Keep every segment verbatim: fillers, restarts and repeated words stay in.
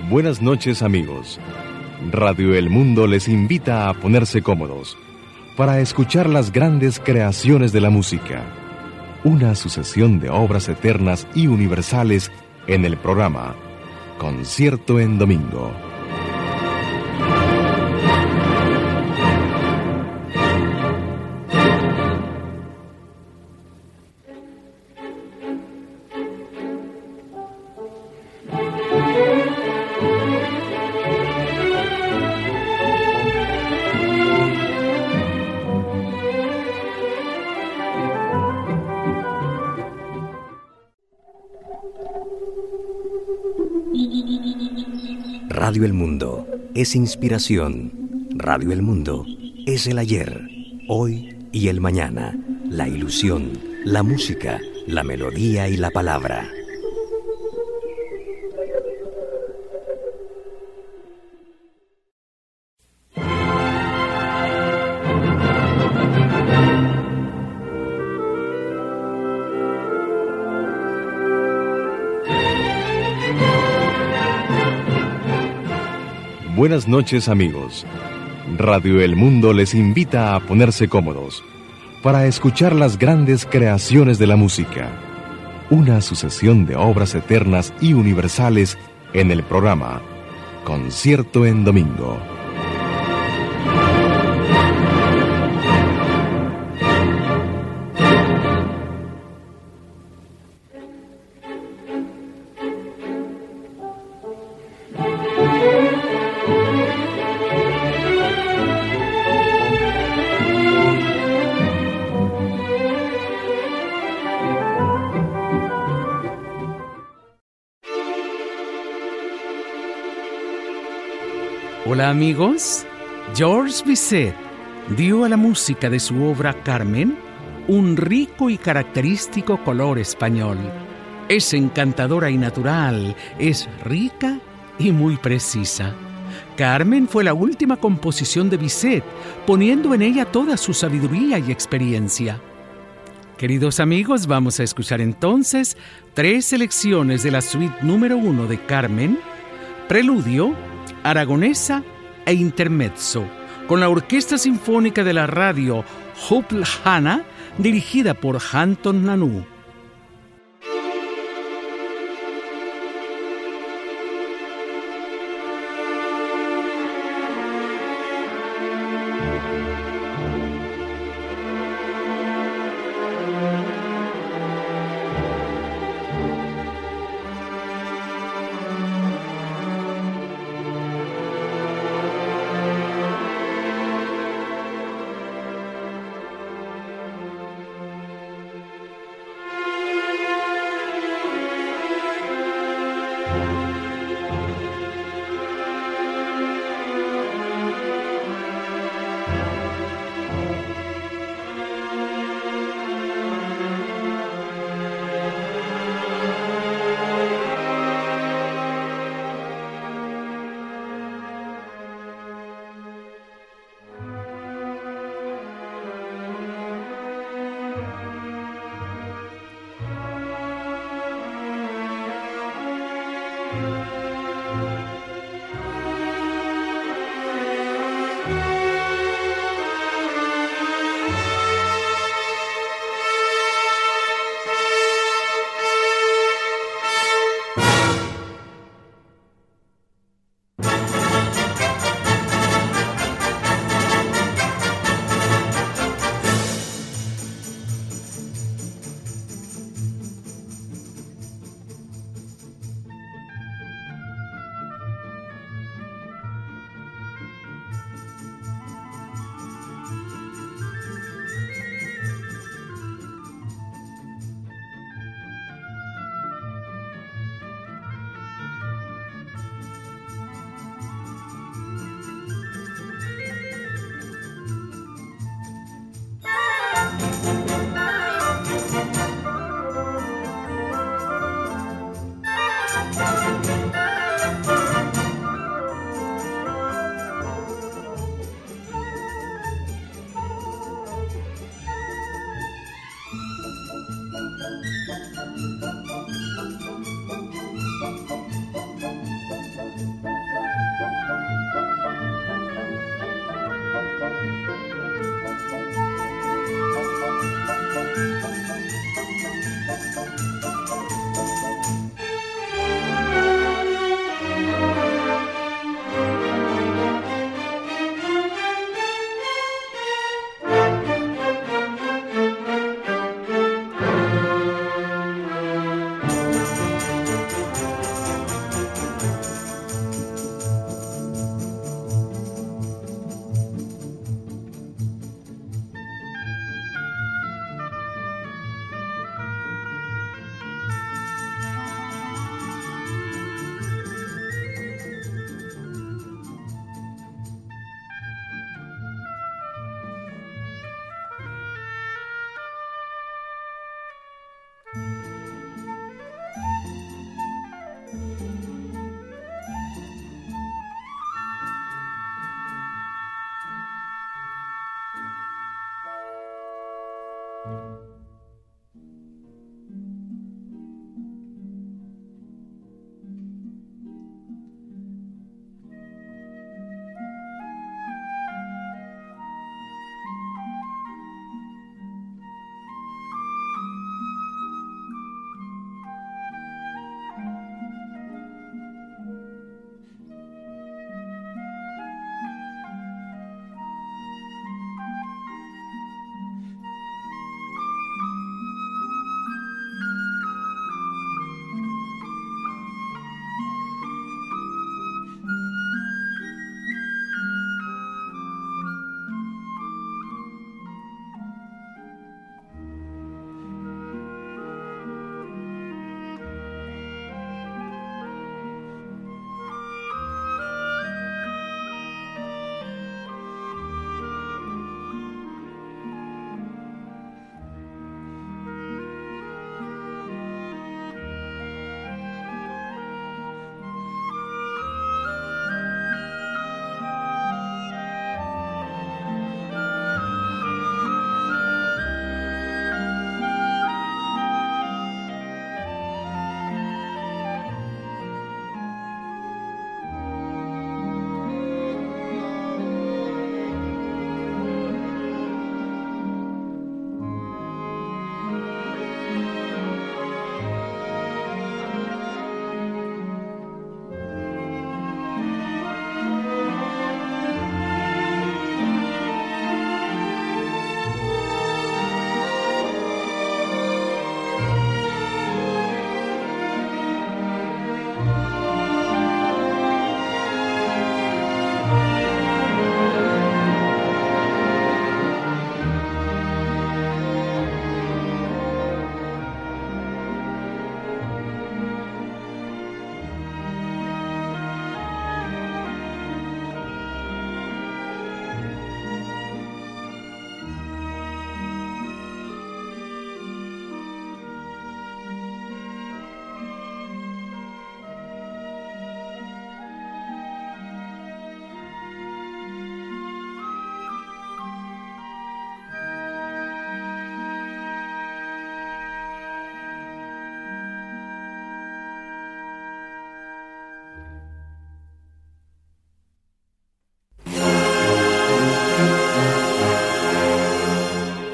Buenas noches, amigos. Radio El Mundo les invita a ponerse cómodos para escuchar las grandes creaciones de la música, una sucesión de obras eternas y universales en el programa Concierto en Domingo. Radio El Mundo es inspiración. Radio El Mundo es el ayer, hoy y el mañana. La ilusión, la música, la melodía y la palabra. Buenas noches, amigos. Radio El Mundo les invita a ponerse cómodos para escuchar las grandes creaciones de la música, una sucesión de obras eternas y universales en el programa Concierto en Domingo. Hola amigos, Georges Bizet dio a la música de su obra Carmen un rico y característico color español. Es encantadora y natural, es rica y muy precisa. Carmen fue la última composición de Bizet, poniendo en ella toda su sabiduría y experiencia. Queridos amigos, vamos a escuchar entonces tres selecciones de la suite número uno de Carmen, Preludio, Aragonesa e Intermezzo, con la Orquesta Sinfónica de la Radio Ljubljana, dirigida por Anton Nanu.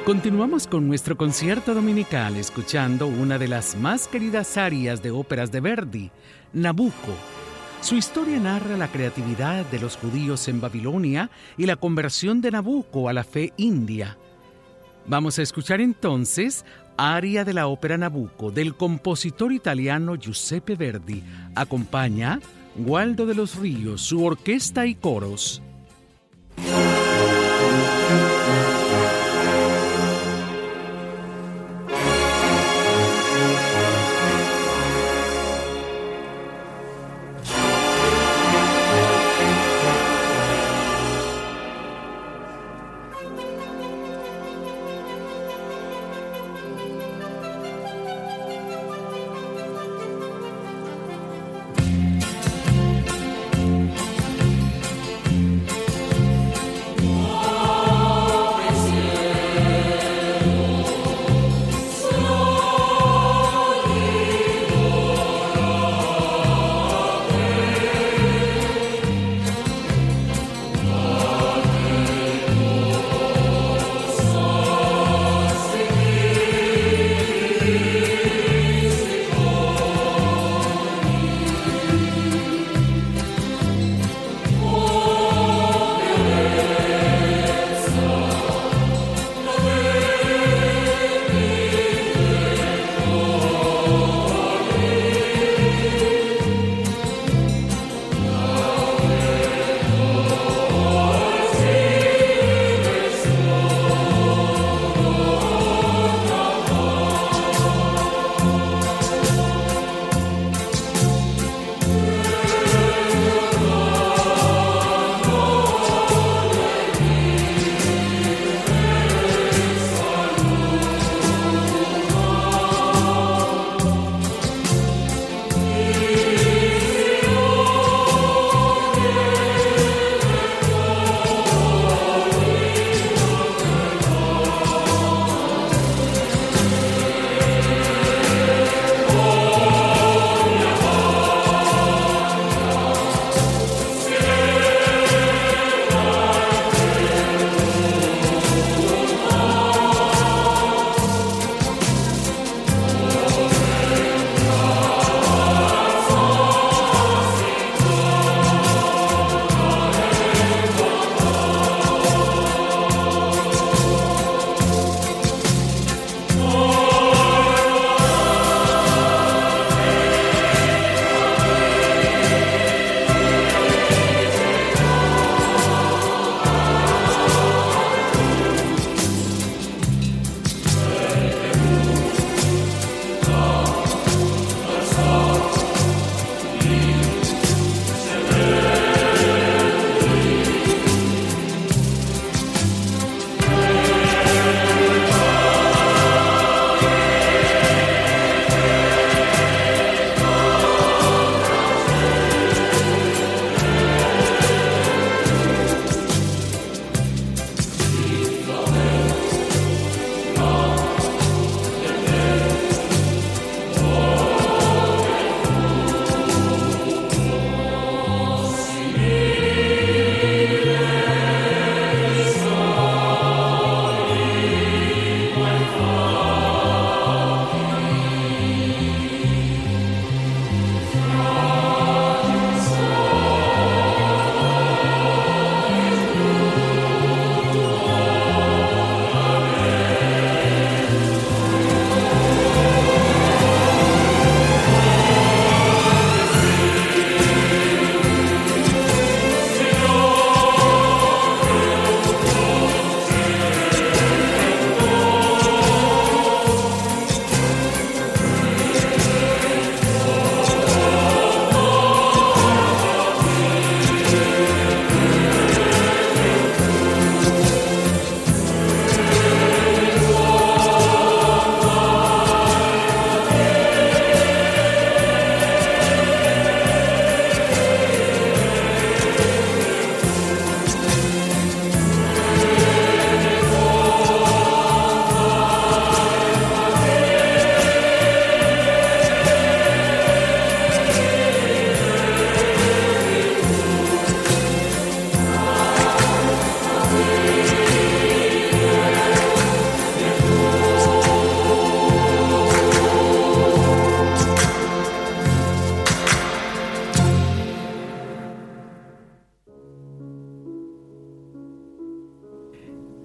Continuamos con nuestro concierto dominical escuchando una de las más queridas arias de óperas de Verdi, Nabucco. Su historia narra la creatividad de los judíos en Babilonia y la conversión de Nabucco a la fe india. Vamos a escuchar entonces aria de la ópera Nabucco del compositor italiano Giuseppe Verdi. Acompaña Waldo de los Ríos, su orquesta y coros.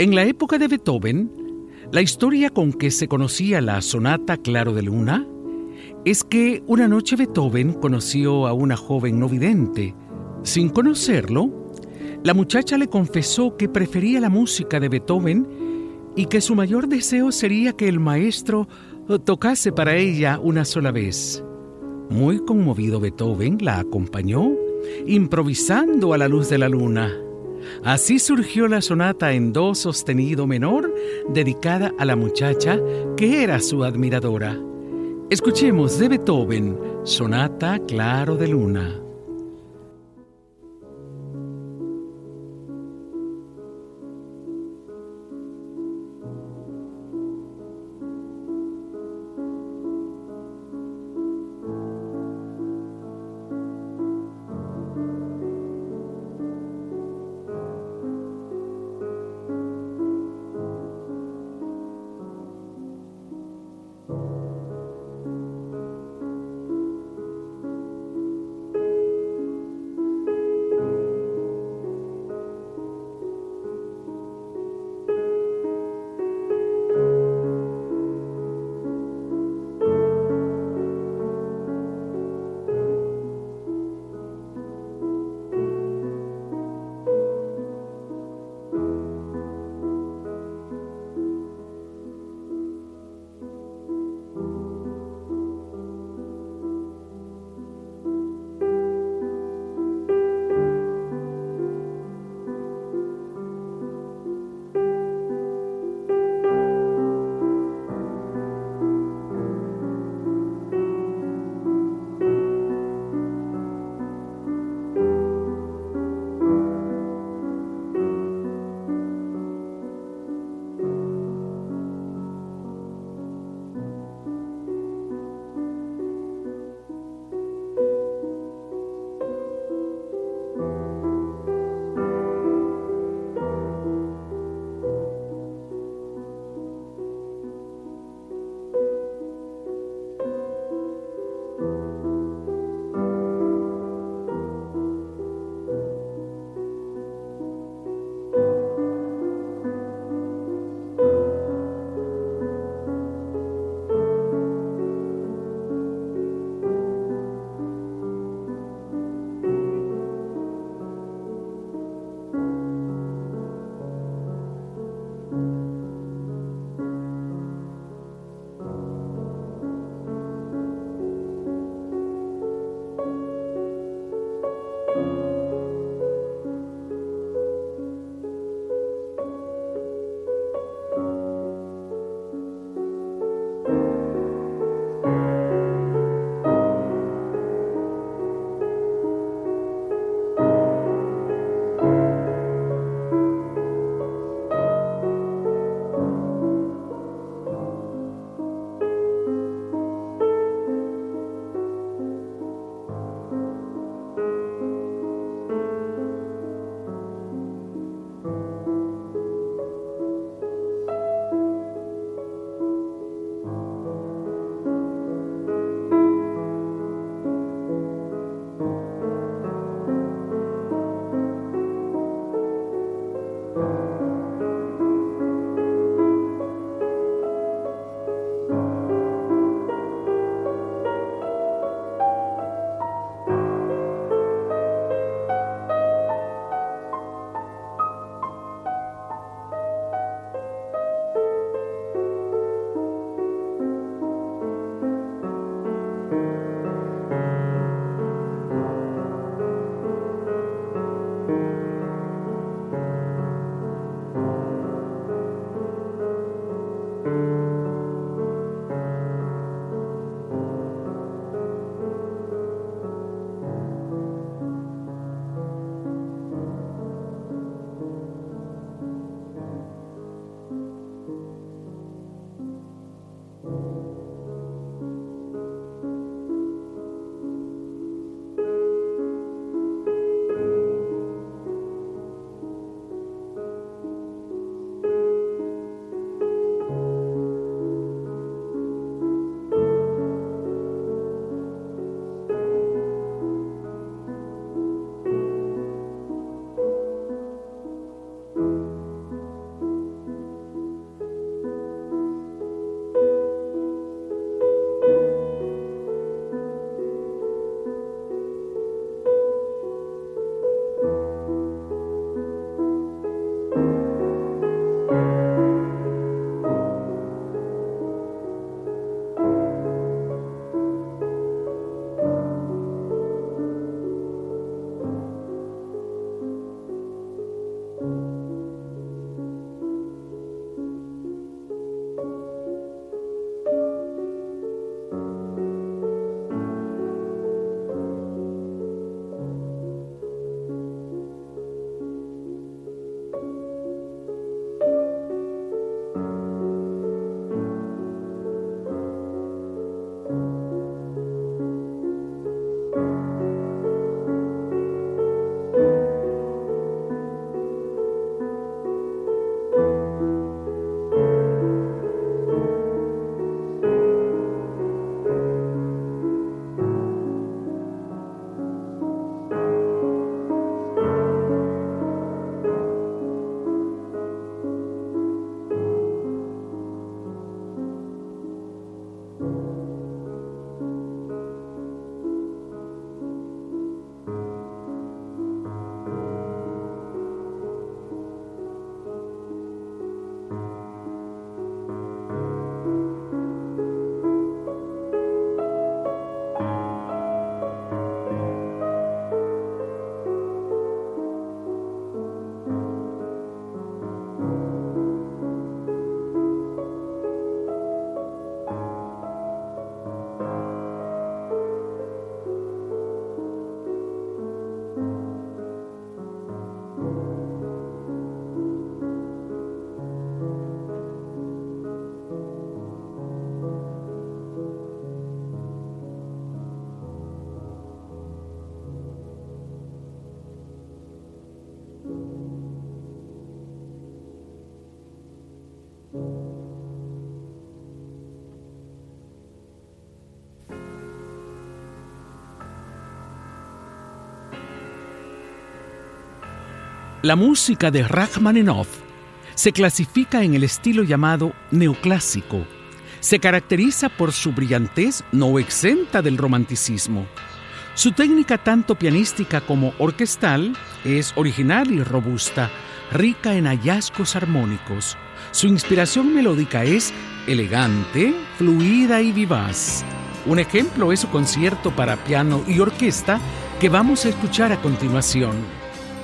En la época de Beethoven, la historia con que se conocía la sonata Claro de Luna es que una noche Beethoven conoció a una joven no vidente. Sin conocerlo, la muchacha le confesó que prefería la música de Beethoven y que su mayor deseo sería que el maestro tocase para ella una sola vez. Muy conmovido, Beethoven la acompañó, improvisando a la luz de la luna. Así surgió la sonata en do sostenido menor, dedicada a la muchacha que era su admiradora. Escuchemos de Beethoven, Sonata Claro de Luna. La música de Rajmáninov se clasifica en el estilo llamado neoclásico. Se caracteriza por su brillantez no exenta del romanticismo. Su técnica tanto pianística como orquestal es original y robusta, rica en hallazgos armónicos. Su inspiración melódica es elegante, fluida y vivaz. Un ejemplo es su concierto para piano y orquesta que vamos a escuchar a continuación.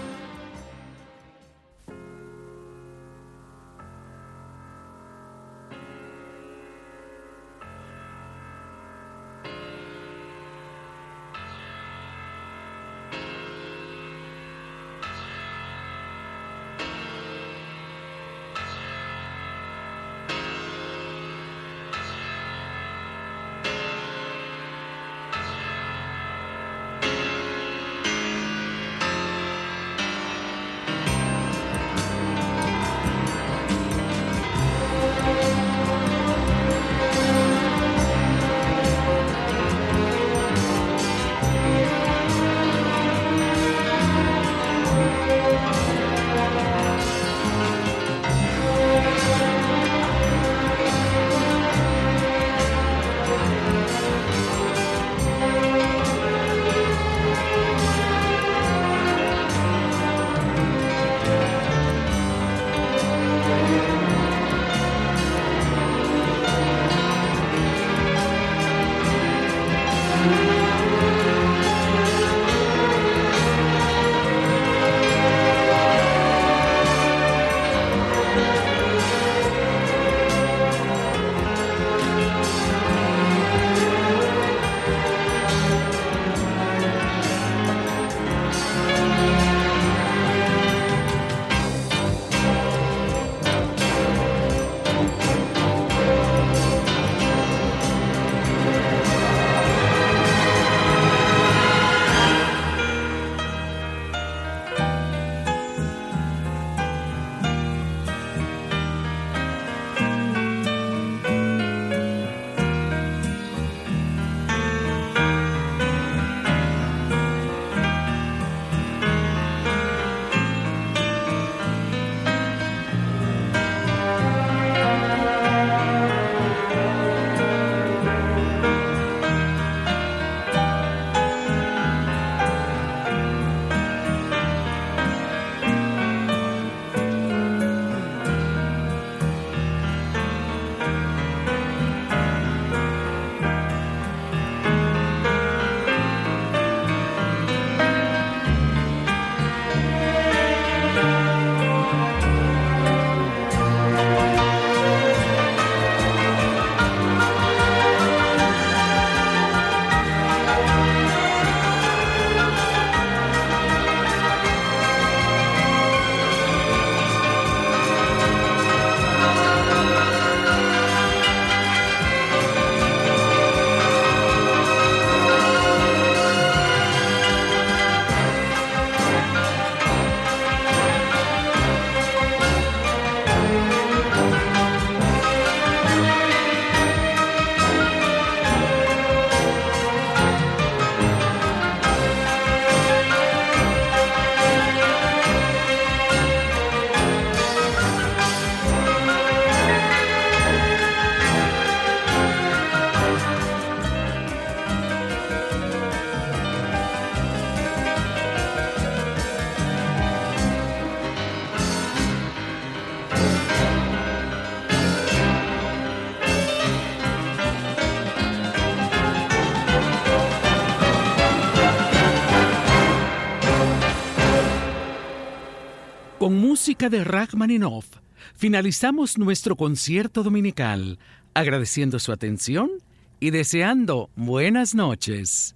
Con música de Rajmáninov, finalizamos nuestro concierto dominical, agradeciendo su atención y deseando buenas noches.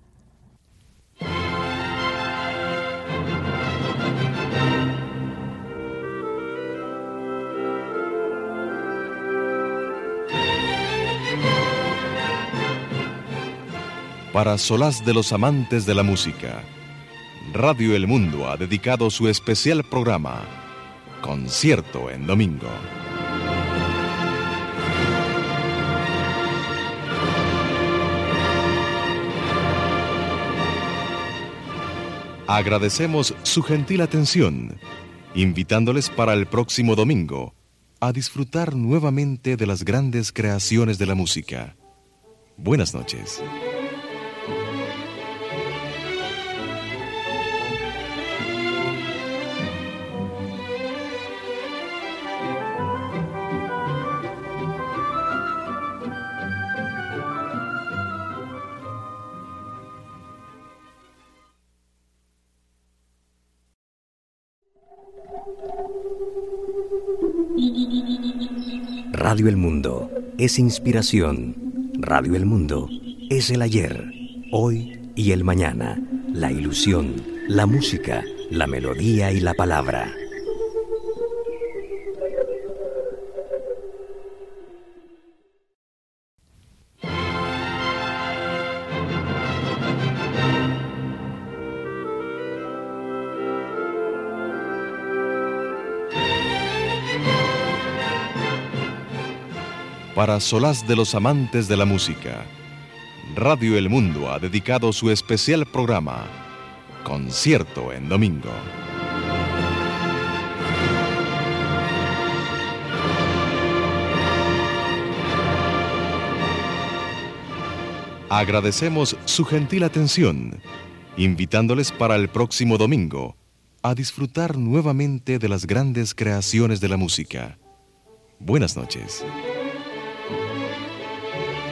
Para solaz de los amantes de la música, Radio El Mundo ha dedicado su especial programa, Concierto en Domingo. Agradecemos su gentil atención invitándoles para el próximo domingo a disfrutar nuevamente de las grandes creaciones de la música. Buenas noches. Radio El Mundo es inspiración. Radio El Mundo es el ayer, hoy y el mañana. La ilusión, la música, la melodía y la palabra. Para solaz de los amantes de la música, Radio El Mundo ha dedicado su especial programa, Concierto en Domingo. Agradecemos su gentil atención, invitándoles para el próximo domingo a disfrutar nuevamente de las grandes creaciones de la música. Buenas noches.